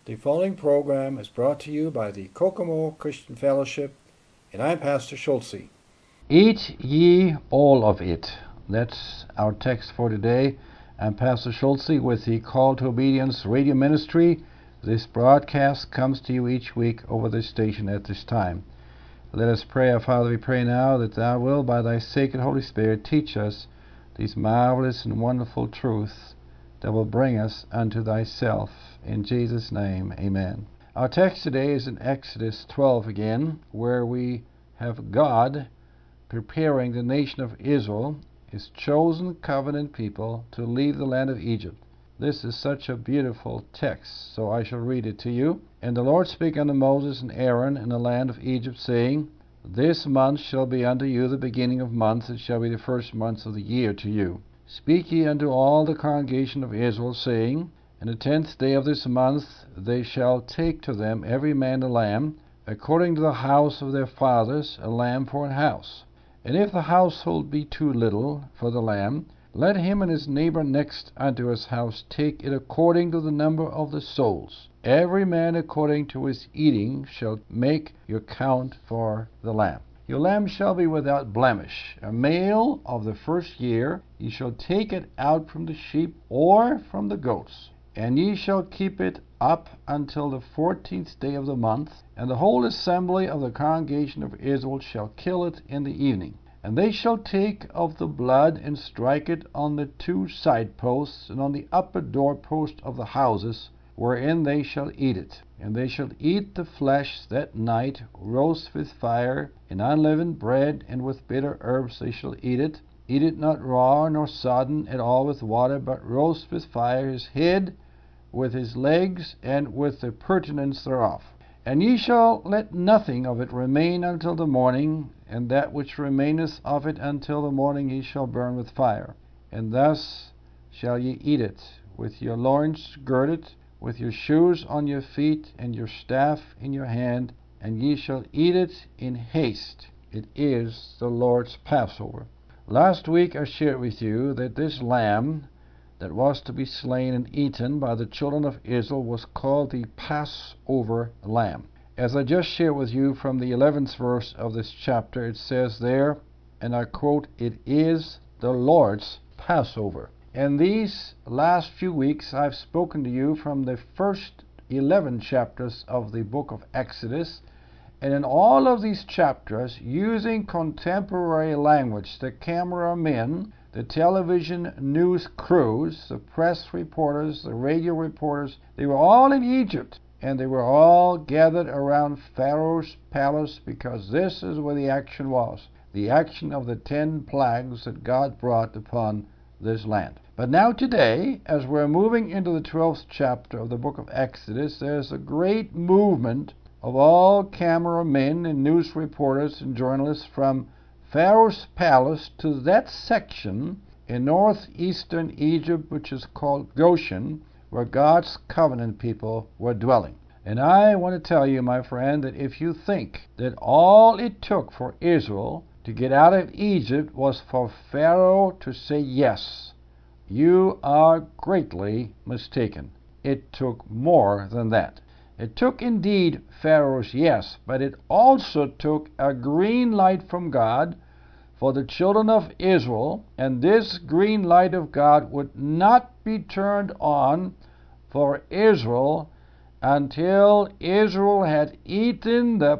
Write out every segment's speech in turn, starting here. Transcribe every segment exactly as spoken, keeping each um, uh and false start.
The following program is brought to you by the Kokomo Christian Fellowship, and I'm Pastor Schulze. Eat ye all of it. That's our text for today. I'm Pastor Schulze with the Call to Obedience radio ministry. This broadcast comes to you each week over this station at this time. Let us pray. Our Father, we pray now that Thou will, by Thy sacred Holy Spirit, teach us these marvelous and wonderful truths that will bring us unto Thyself. In Jesus' name, amen. Our text today is in Exodus twelve again, where we have God preparing the nation of Israel, His chosen covenant people, to leave the land of Egypt. This is such a beautiful text, so I shall read it to you. And the Lord spake unto Moses and Aaron in the land of Egypt, saying, This month shall be unto you the beginning of months, it shall be the first month of the year to you. Speak ye unto all the congregation of Israel, saying, In the tenth day of this month they shall take to them every man a lamb, according to the house of their fathers, a lamb for an house. And if the household be too little for the lamb, let him and his neighbor next unto his house take it according to the number of the souls. Every man according to his eating shall make your count for the lamb. Your lamb shall be without blemish, a male of the first year. Ye shall take it out from the sheep or from the goats, and ye shall keep it up until the fourteenth day of the month. And the whole assembly of the congregation of Israel shall kill it in the evening. And they shall take of the blood and strike it on the two side posts and on the upper doorpost of the houses, wherein they shall eat it. And they shall eat the flesh that night, roast with fire, in unleavened bread, and with bitter herbs they shall eat it. Eat it not raw, nor sodden at all with water, but roast with fire his head, with his legs, and with the purtenance thereof. And ye shall let nothing of it remain until the morning, and that which remaineth of it until the morning ye shall burn with fire. And thus shall ye eat it, with your loins girded, with your shoes on your feet, and your staff in your hand, and ye shall eat it in haste. It is the Lord's Passover. Last week I shared with you that this lamb that was to be slain and eaten by the children of Israel was called the Passover lamb. As I just shared with you from the eleventh verse of this chapter, it says there, and I quote, It is the Lord's Passover. And these last few weeks I've spoken to you from the first eleven chapters of the book of Exodus, and in all of these chapters, using contemporary language, the cameramen, the television news crews, the press reporters, the radio reporters, they were all in Egypt, and they were all gathered around Pharaoh's palace, because this is where the action was, the action of the ten plagues that God brought upon this land. But now today, as we're moving into the twelfth chapter of the book of Exodus, there's a great movement of all cameramen and news reporters and journalists from Pharaoh's palace to that section in northeastern Egypt, which is called Goshen, where God's covenant people were dwelling. And I want to tell you, my friend, that if you think that all it took for Israel to get out of Egypt was for Pharaoh to say yes, you are greatly mistaken. It took more than that. It took indeed Pharaoh's yes, but it also took a green light from God for the children of Israel, and this green light of God would not be turned on for Israel until Israel had eaten the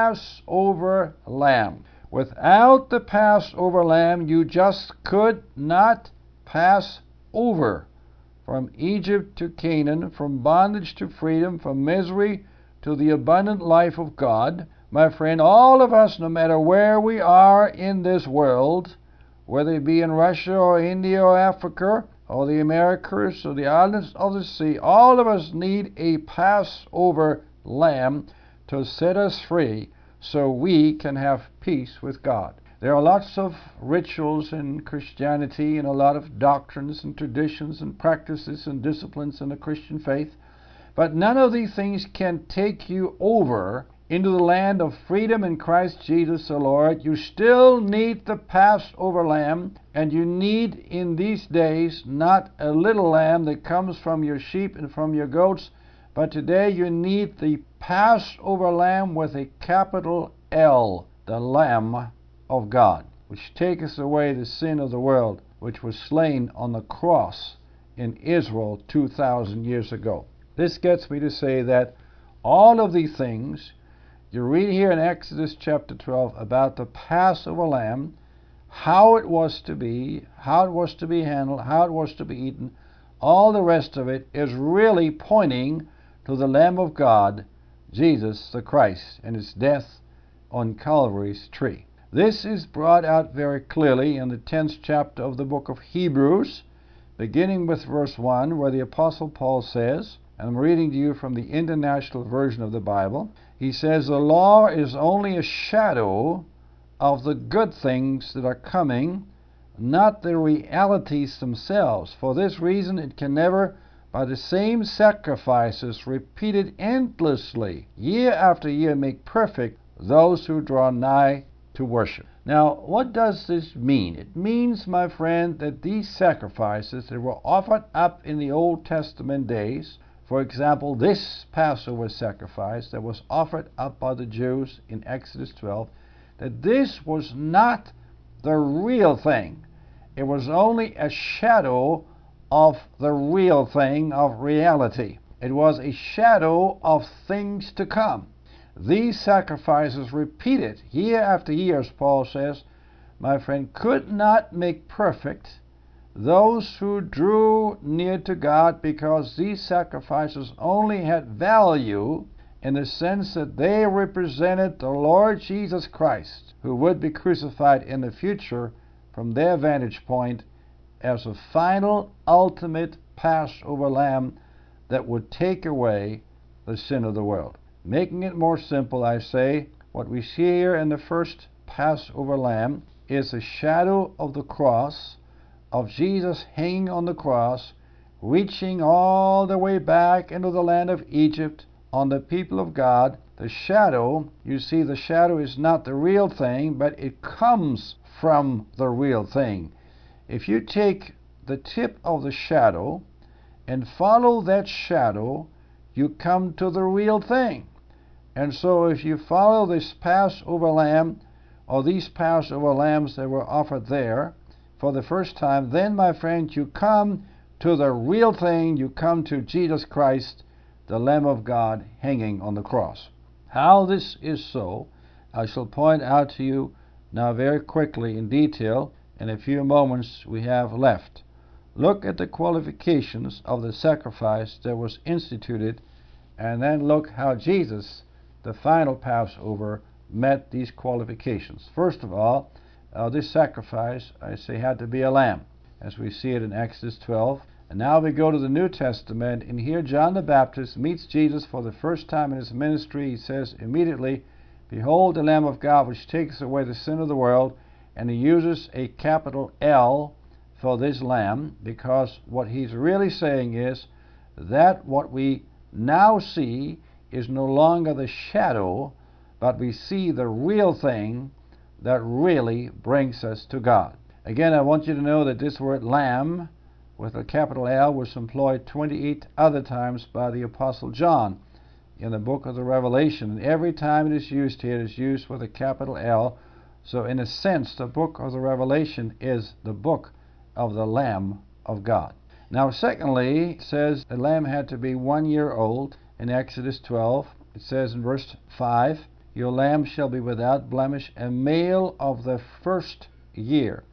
Passover lamb. Without the Passover lamb, you just could not pass over from Egypt to Canaan, from bondage to freedom, from misery to the abundant life of God. My friend, all of us, no matter where we are in this world, whether it be in Russia or India or Africa or the Americas or the islands of the sea, all of us need a Passover lamb to set us free so we can have peace with God. There are lots of rituals in Christianity and a lot of doctrines and traditions and practices and disciplines in the Christian faith, but none of these things can take you over into the land of freedom in Christ Jesus the Lord. You still need the Passover lamb, and you need in these days not a little lamb that comes from your sheep and from your goats, But today you need the Passover lamb with a capital L, the Lamb of God, which taketh away the sin of the world, which was slain on the cross in Israel two thousand years ago. This gets me to say that all of these things you read here in Exodus chapter twelve about the Passover lamb, how it was to be, how it was to be handled, how it was to be eaten, all the rest of it is really pointing to the Lamb of God, Jesus the Christ, and his death on Calvary's tree. This is brought out very clearly in the tenth chapter of the book of Hebrews, beginning with verse one, where the Apostle Paul says, and I'm reading to you from the International Version of the Bible, he says, the law is only a shadow of the good things that are coming, not the realities themselves. For this reason it can never, by the same sacrifices repeated endlessly, year after year, make perfect those who draw nigh to worship. Now, what does this mean? It means, my friend, that these sacrifices that were offered up in the Old Testament days, for example, this Passover sacrifice that was offered up by the Jews in Exodus twelve, that this was not the real thing. It was only a shadow of the real thing, of reality. It was a shadow of things to come. These sacrifices, repeated year after year, as Paul says, my friend, could not make perfect those who drew near to God, because these sacrifices only had value in the sense that they represented the Lord Jesus Christ, who would be crucified in the future from their vantage point as a final, ultimate Passover lamb that would take away the sin of the world. Making it more simple, I say, what we see here in the first Passover lamb is a shadow of the cross, of Jesus hanging on the cross, reaching all the way back into the land of Egypt on the people of God. The shadow, you see, the shadow is not the real thing, but it comes from the real thing. If you take the tip of the shadow and follow that shadow, you come to the real thing. And so if you follow this Passover lamb, or these Passover lambs that were offered there for the first time, then, my friend, you come to the real thing. You come to Jesus Christ, the Lamb of God, hanging on the cross. How this is so, I shall point out to you now very quickly in detail in a few moments we have left. Look at the qualifications of the sacrifice that was instituted, and then look how Jesus, the final Passover, met these qualifications. First of all, uh, this sacrifice, I say, had to be a lamb, as we see it in Exodus twelve. And now we go to the New Testament, and here John the Baptist meets Jesus for the first time in his ministry. He says immediately, "Behold the Lamb of God, which takes away the sin of the world," and he uses a capital L for this lamb, because what he's really saying is that what we now see is no longer the shadow, but we see the real thing that really brings us to God. Again, I want you to know that this word lamb with a capital L was employed twenty-eight other times by the Apostle John in the book of the Revelation. And every time it is used here, it is used with a capital L. So in a sense, the book of the Revelation is the book of the Lamb of God. Now, secondly, it says the lamb had to be one year old. In Exodus twelve, it says in verse five, "Your lamb shall be without blemish, a male of the first year."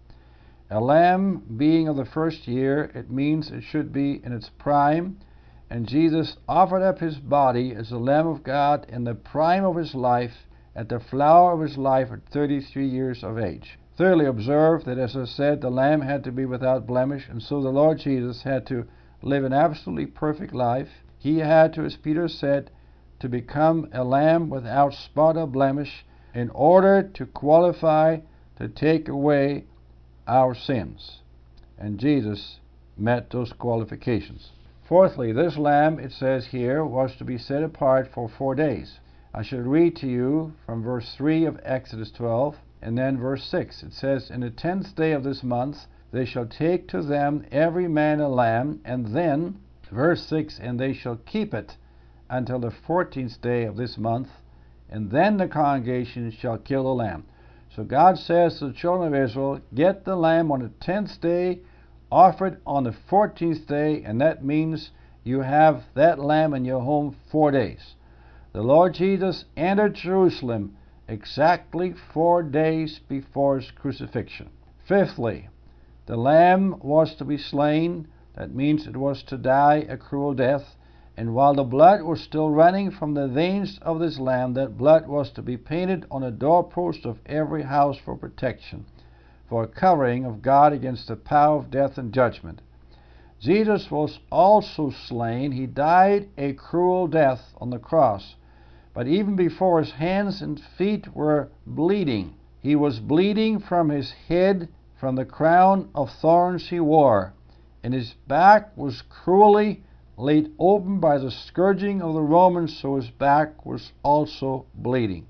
A lamb being of the first year, it means it should be in its prime, and Jesus offered up his body as the Lamb of God in the prime of his life, at the flower of his life, at thirty-three years of age. Thirdly, observe that, as I said, the lamb had to be without blemish, and so the Lord Jesus had to live an absolutely perfect life. He had to, as Peter said, to become a lamb without spot or blemish in order to qualify to take away our sins. And Jesus met those qualifications. Fourthly, this lamb, it says here, was to be set apart for four days. I should read to you from verse three of Exodus twelve, and then verse six. It says, "In the tenth day of this month they shall take to them every man a lamb," and then, verse six, "and they shall keep it until the fourteenth day of this month, and then the congregation shall kill the lamb. So God says to the children of Israel, get the lamb on the tenth day, offer it on the fourteenth day, and that means you have that lamb in your home four days. The Lord Jesus entered Jerusalem exactly four days before his crucifixion. Fifthly, the lamb was to be slain. That means it was to die a cruel death. And while the blood was still running from the veins of this lamb, that blood was to be painted on the doorpost of every house for protection, for a covering of God against the power of death and judgment. Jesus was also slain. He died a cruel death on the cross. But even before his hands and feet were bleeding, he was bleeding from his head, from the crown of thorns he wore, and his back was cruelly laid open by the scourging of the Romans, so his back was also bleeding.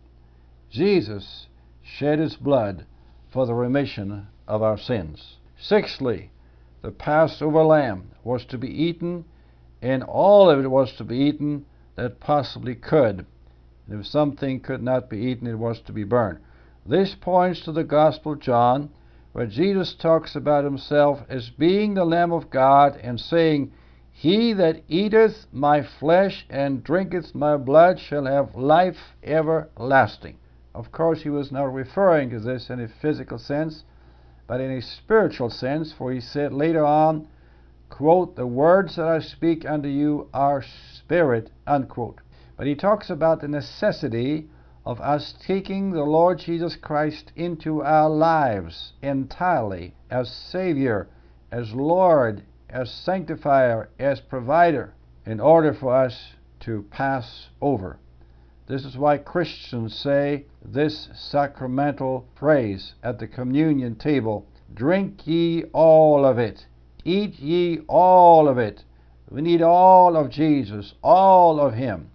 Jesus shed his blood for the remission of our sins. Sixthly, the Passover lamb was to be eaten, and all of it was to be eaten that possibly could. And if something could not be eaten, it was to be burned. This points to the Gospel of John, where Jesus talks about himself as being the Lamb of God and saying, he that eateth my flesh and drinketh my blood shall have life everlasting. Of course, he was not referring to this in a physical sense, but in a spiritual sense, for he said later on, quote, the words that I speak unto you are spirit, unquote. But he talks about the necessity of us taking the Lord Jesus Christ into our lives entirely as Savior, as Lord, as sanctifier, as provider, in order for us to pass over. This is why Christians say this sacramental phrase at the communion table, drink ye all of it, eat ye all of it. We need all of Jesus, all of him.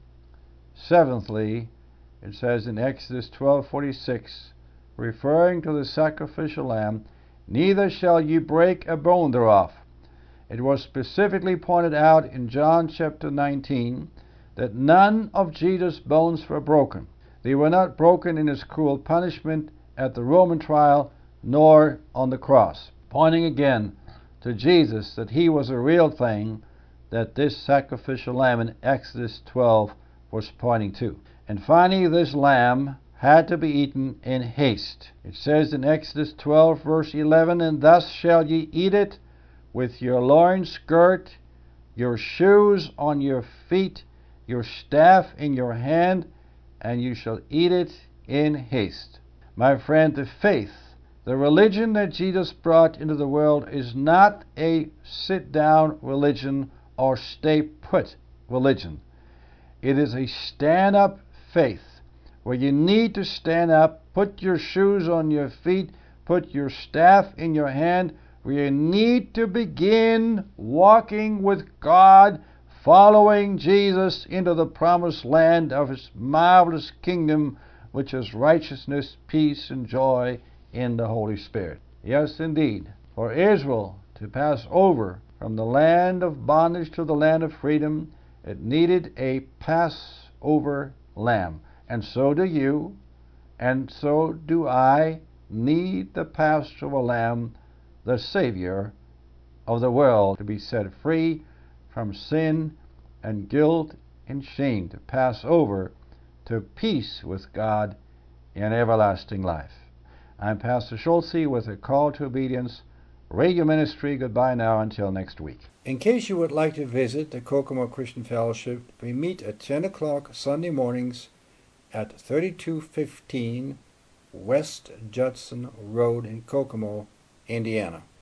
Seventhly, it says in Exodus twelve forty-six, referring to the sacrificial lamb, neither shall ye break a bone thereof. It was specifically pointed out in John chapter nineteen that none of Jesus' bones were broken. They were not broken in his cruel punishment at the Roman trial, nor on the cross, pointing again to Jesus, that he was a real thing, that this sacrificial lamb in Exodus twelve was pointing to. And finally, this lamb had to be eaten in haste. It says in Exodus twelve, verse eleven, and thus shall ye eat it, with your loins girt, your shoes on your feet, your staff in your hand, and you shall eat it in haste. My friend, the faith, the religion that Jesus brought into the world is not a sit-down religion or stay-put religion. It is a stand-up faith, where you need to stand up, put your shoes on your feet, put your staff in your hand, where you need to begin walking with God, following Jesus into the promised land of his marvelous kingdom, which is righteousness, peace, and joy in the Holy Spirit. Yes, indeed, for Israel to pass over from the land of bondage to the land of freedom, it needed a Passover lamb. And so do you, and so do I, need the Passover lamb, the Savior of the world, to be set free from sin and guilt and shame, to pass over to peace with God in everlasting life. I'm Pastor Schultze with a call to obedience, radio ministry. Goodbye now until next week. In case you would like to visit the Kokomo Christian Fellowship, we meet at ten o'clock Sunday mornings at thirty-two fifteen West Judson Road in Kokomo, Indiana.